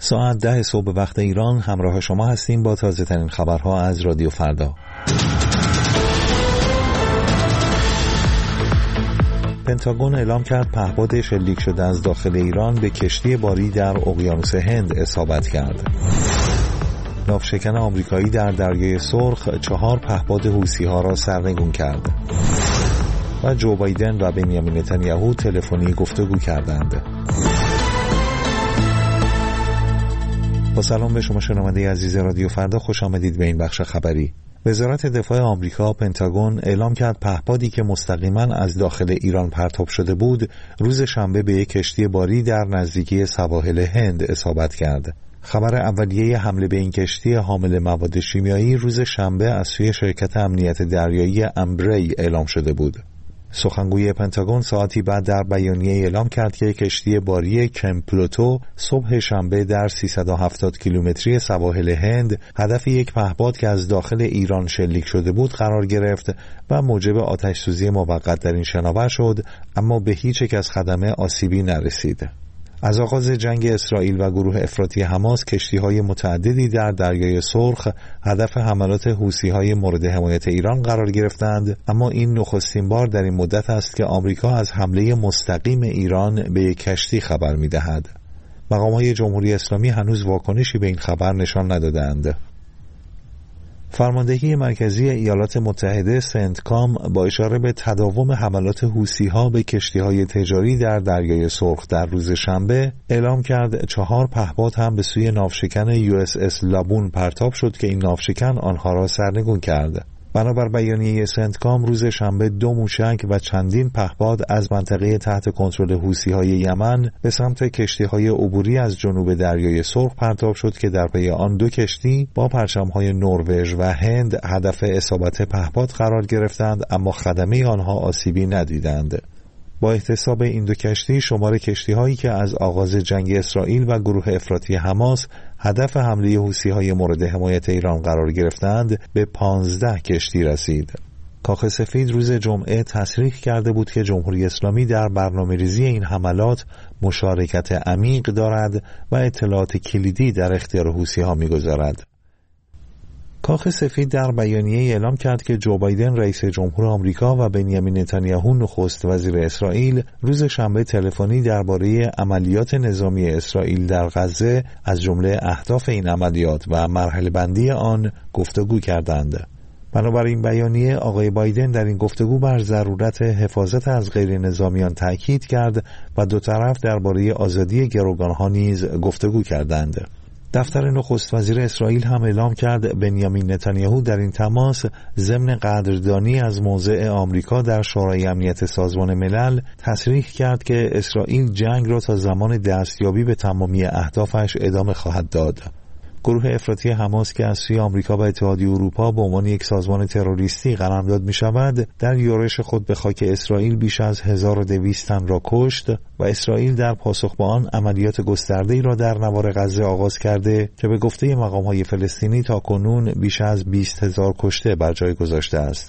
ساعت 10 صبح وقت ایران همراه شما هستیم با تازه ترین خبرها از رادیو فردا. پنتاگون اعلام کرد پهپاد شلیک شده از داخل ایران به کشتی باری در اقیانوس هند اصابت کرد. ناوشکن آمریکایی در دریای سرخ 4 پهپاد حوثی‌ها را سرنگون کرد. و جو بایدن و بنیامین نتانیاهو تلفنی گفتگو کردند. با سلام به شما شنونده عزیز رادیو فردا، خوش آمدید به این بخش خبری. وزارت دفاع آمریکا پنتاگون اعلام کرد پهپادی که مستقیما از داخل ایران پرتاب شده بود روز شنبه به یک کشتی باری در نزدیکی سواحل هند اصابت کرد. خبر اولیه حمله به این کشتی حامل مواد شیمیایی روز شنبه از سوی شرکت امنیت دریایی امبری اعلام شده بود. سخنگوی پنتاگون ساعتی بعد در بیانیه اعلام کرد که کشتی باری کمپلوتو صبح شنبه در 370 کیلومتری سواحل هند هدف یک پهپاد که از داخل ایران شلیک شده بود قرار گرفت و موجب آتش‌سوزی موقت در این شناور شد، اما به هیچ یک از خدمه آسیبی نرسید. از آغاز جنگ اسرائیل و گروه افراطی حماس کشتی‌های متعددی در دریای سرخ هدف حملات حوثی‌های مورد حمایت ایران قرار گرفتند، اما این نخستین بار در این مدت است که آمریکا از حمله مستقیم ایران به یک کشتی خبر می‌دهد. مقام‌های جمهوری اسلامی هنوز واکنشی به این خبر نشان ندادند. فرماندهی مرکزی ایالات متحده سنتکام با اشاره به تداوم حملات حوثی‌ها به کشتی‌های تجاری در دریای سرخ در روز شنبه اعلام کرد 4 پهپاد هم به سوی ناوشکن USS لابون پرتاب شد که این ناوشکن آنها را سرنگون کرد. بنابر بیانیه سنتکام روز شنبه 2 موشک و چندین پهپاد از منطقه تحت کنترل حوثی‌های یمن به سمت کشتی‌های عبوری از جنوب دریای سرخ پرتاب شد که در پی آن 2 کشتی با پرچم‌های نروژ و هند هدف اصابت پهپاد قرار گرفتند، اما خدمه آنها آسیبی ندیدند. با احتساب این 2 کشتی شمار کشتی‌هایی که از آغاز جنگ اسرائیل و گروه افراطی حماس هدف حمله حوثی‌های مورد حمایت ایران قرار گرفتند به 15 کشتی رسید. کاخ سفید روز جمعه تصریح کرده بود که جمهوری اسلامی در برنامه‌ریزی این حملات مشارکت عمیق دارد و اطلاعات کلیدی در اختیار حوثی‌ها می‌گذارد. کاخ سفید در بیانیه اعلام کرد که جو بایدن رئیس جمهور آمریکا و بنیامین نتانیاهو نخست وزیر اسرائیل روز شنبه تلفنی درباره عملیات نظامی اسرائیل در غزه از جمله اهداف این عملیات و مرحله بندی آن گفتگو کردند. بنابراین بیانیه آقای بایدن در این گفتگو بر ضرورت حفاظت از غیر نظامیان تاکید کرد و 2 طرف درباره آزادی گروگانها نیز گفتگو کردند. دفتر نخست وزیر اسرائیل هم اعلام کرد بنیامین نتانیاهو در این تماس ضمن قدردانی از موضع آمریکا در شورای امنیت سازمان ملل تصریح کرد که اسرائیل جنگ را تا زمان دستیابی به تمامی اهدافش ادامه خواهد داد. گروه افراطی حماس که از سوی آمریکا و اتحادیه اروپا به عنوان یک سازمان تروریستی قلمداد می شود، در یورش خود به خاک اسرائیل بیش از 1200 تن را کشت و اسرائیل در پاسخ به آن عملیات گسترده‌ای را در نوار غزه آغاز کرده که به گفته مقام‌های فلسطینی تاکنون بیش از 20,000 کشته بر جای گذاشته است.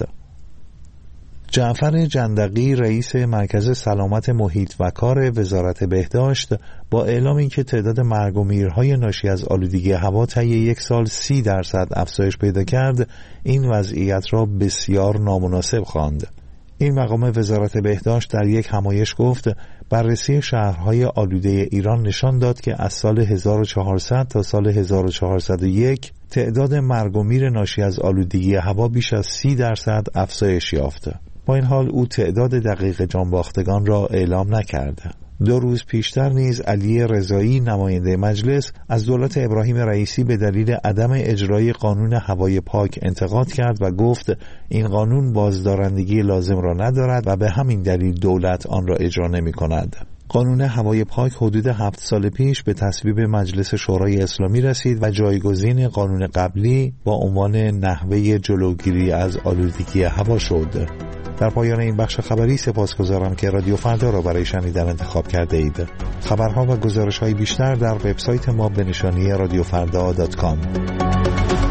جعفر جندقی رئیس مرکز سلامت محیط و کار وزارت بهداشت با اعلام اینکه تعداد مرگ و میرهای ناشی از آلودگی هوا طی 1 سال 30% افزایش پیدا کرد، این وضعیت را بسیار نامناسب خواند. این مقام وزارت بهداشت در یک همایش گفت بررسی شهرهای آلوده ایران نشان داد که از سال 1400 تا سال 1401 تعداد مرگ و میر ناشی از آلودگی هوا بیش از 30% افزایش یافت. با این حال او تعداد دقیق جانباختگان را اعلام نکرد. 2 روز پیشتر نیز علی رضایی نماینده مجلس از دولت ابراهیم رئیسی به دلیل عدم اجرای قانون هوای پاک انتقاد کرد و گفت این قانون بازدارندگی لازم را ندارد و به همین دلیل دولت آن را اجرا نمی‌کند. قانون هوای پاک حدود 7 سال پیش به تصویب مجلس شورای اسلامی رسید و جایگزین قانون قبلی با عنوان نحوه جلوگیری از آلودگی هوا شد. در پایان این بخش خبری سپاسگزارم که رادیو فردا را برای شنیدن انتخاب کرده اید. خبرها و گزارش‌های بیشتر در وبسایت ما به نشانی radiofrda.com.